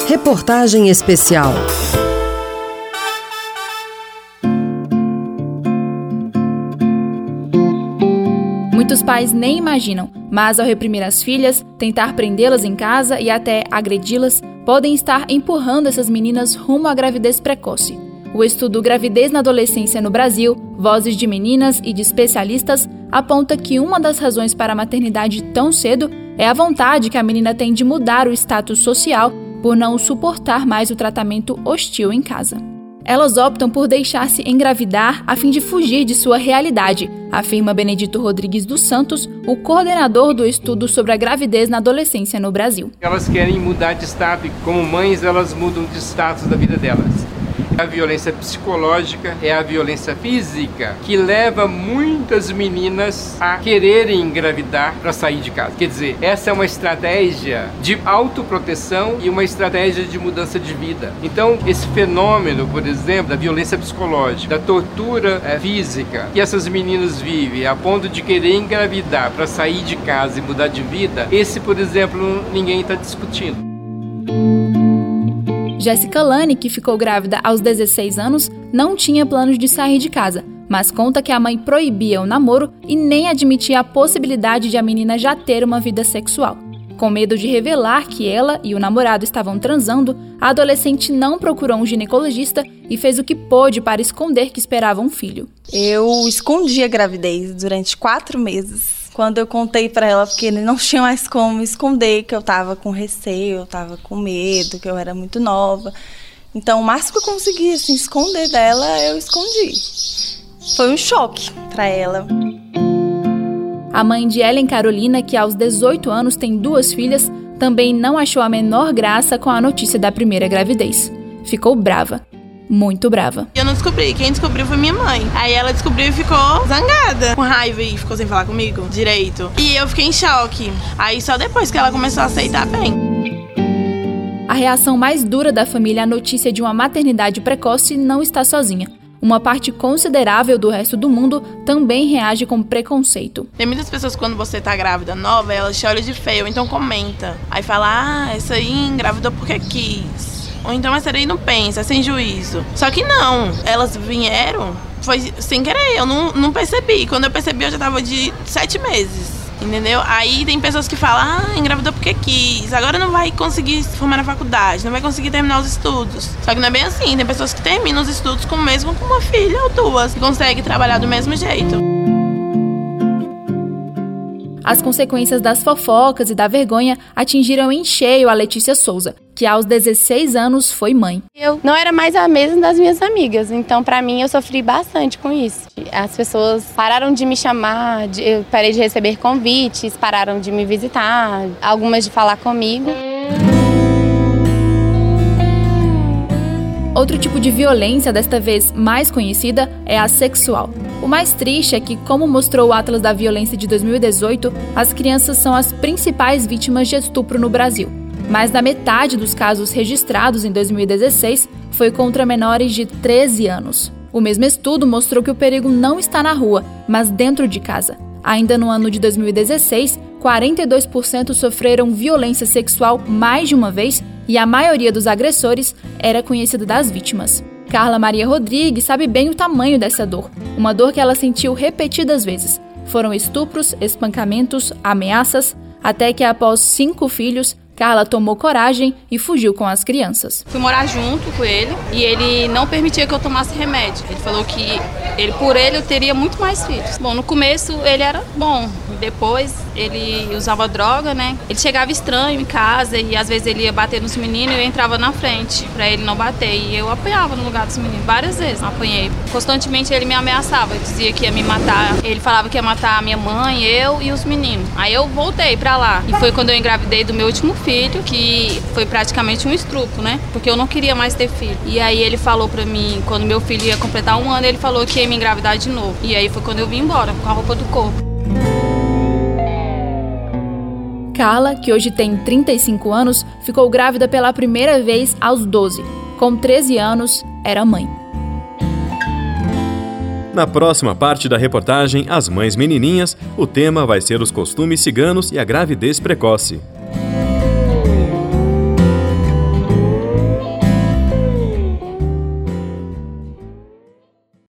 Reportagem especial. Muitos pais nem imaginam, mas ao reprimir as filhas, tentar prendê-las em casa e até agredi-las, podem estar empurrando essas meninas rumo à gravidez precoce. O estudo Gravidez na Adolescência no Brasil, Vozes de Meninas e de Especialistas, aponta que uma das razões para a maternidade tão cedo é a vontade que a menina tem de mudar o status social por não suportar mais o tratamento hostil em casa. Elas optam por deixar-se engravidar a fim de fugir de sua realidade, afirma Benedito Rodrigues dos Santos, o coordenador do estudo sobre a gravidez na adolescência no Brasil. Elas querem mudar de status e, como mães, elas mudam de status da vida delas. A violência psicológica é a violência física que leva muitas meninas a quererem engravidar para sair de casa. Quer dizer, essa é uma estratégia de autoproteção e uma estratégia de mudança de vida. Então, esse fenômeno, por exemplo, da violência psicológica, da tortura física que essas meninas vivem a ponto de querer engravidar para sair de casa e mudar de vida, esse, por exemplo, ninguém está discutindo. Jéssica Lane, que ficou grávida aos 16 anos, não tinha planos de sair de casa, mas conta que a mãe proibia o namoro e nem admitia a possibilidade de a menina já ter uma vida sexual. Com medo de revelar que ela e o namorado estavam transando, a adolescente não procurou um ginecologista e fez o que pôde para esconder que esperava um filho. Eu escondi a gravidez durante 4 meses. Quando eu contei pra ela, porque ele não tinha mais como esconder que eu tava com receio, eu tava com medo, que eu era muito nova. Então, o máximo que eu conseguia assim, esconder dela, eu escondi. Foi um choque pra ela. A mãe de Ellen Carolina, que aos 18 anos tem 2 filhas, também não achou a menor graça com a notícia da primeira gravidez. Ficou brava. Muito brava. Eu não descobri, quem descobriu foi minha mãe. Aí ela descobriu e ficou zangada, com raiva e ficou sem falar comigo direito. E eu fiquei em choque. Aí só depois que ela começou a aceitar bem. A reação mais dura da família à notícia de uma maternidade precoce não está sozinha. Uma parte considerável do resto do mundo também reage com preconceito. Tem muitas pessoas que quando você tá grávida nova, elas te olham de feio, então comenta. Aí fala, essa aí engravidou porque quis. Ou então essa daí não pensa, é sem juízo. Só que não, elas vieram, foi sem querer, eu não percebi. Quando eu percebi, eu já tava de 7 meses, entendeu? Aí tem pessoas que falam, engravidou porque quis, agora não vai conseguir se formar na faculdade, não vai conseguir terminar os estudos. Só que não é bem assim, tem pessoas que terminam os estudos mesmo com uma filha ou 2, que conseguem trabalhar do mesmo jeito. As consequências das fofocas e da vergonha atingiram em cheio a Letícia Souza, que aos 16 anos foi mãe. Eu não era mais a mesma das minhas amigas, então pra mim eu sofri bastante com isso. As pessoas pararam de me chamar, eu parei de receber convites, pararam de me visitar, algumas de falar comigo. Outro tipo de violência, desta vez mais conhecida, é a sexual. O mais triste é que, como mostrou o Atlas da Violência de 2018, as crianças são as principais vítimas de estupro no Brasil. Mais da metade dos casos registrados em 2016 foi contra menores de 13 anos. O mesmo estudo mostrou que o perigo não está na rua, mas dentro de casa. Ainda no ano de 2016, 42% sofreram violência sexual mais de uma vez e a maioria dos agressores era conhecida das vítimas. Carla Maria Rodrigues sabe bem o tamanho dessa dor, uma dor que ela sentiu repetidas vezes. Foram estupros, espancamentos, ameaças, até que após 5 filhos, Carla tomou coragem e fugiu com as crianças. Fui morar junto com ele e ele não permitia que eu tomasse remédio. Ele falou que por ele eu teria muito mais filhos. Bom, no começo ele era bom, depois ele usava droga, né? Ele chegava estranho em casa e às vezes ele ia bater nos meninos e eu entrava na frente pra ele não bater. E eu apanhava no lugar dos meninos, várias vezes apanhei. Constantemente ele me ameaçava, dizia que ia me matar. Ele falava que ia matar a minha mãe, eu e os meninos. Aí eu voltei pra lá e foi quando eu engravidei do meu último filho, que foi praticamente um estupro, né? Porque eu não queria mais ter filho. E aí ele falou pra mim, quando meu filho ia completar 1 ano, ele falou que ia me engravidar de novo. E aí foi quando eu vim embora, com a roupa do corpo. Carla, que hoje tem 35 anos, ficou grávida pela primeira vez aos 12. Com 13 anos, era mãe. Na próxima parte da reportagem As Mães Menininhas, o tema vai ser os costumes ciganos e a gravidez precoce.